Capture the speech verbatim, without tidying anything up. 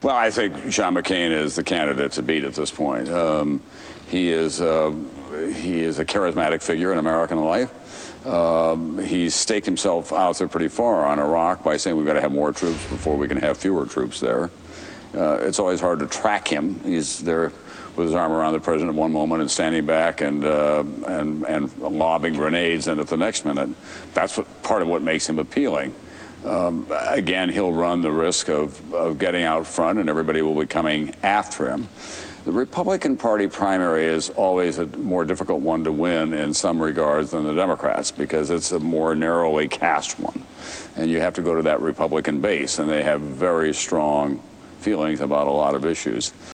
Well, I think John McCain is the candidate to beat at this point. Um, he is uh, he is a charismatic figure in American life. Um, he's staked himself out there pretty far on Iraq by saying we've got to have more troops before we can have fewer troops there. Uh, it's always hard to track him. He's there with his arm around the president at one moment and standing back and uh, and and lobbing grenades, and at the next minute, that's what part of what makes him appealing. Um, again, he'll run the risk of, of getting out front, and everybody will be coming after him. The Republican Party primary is always a more difficult one to win in some regards than the Democrats, because it's a more narrowly cast one. And you have to go to that Republican base, and they have very strong feelings about a lot of issues.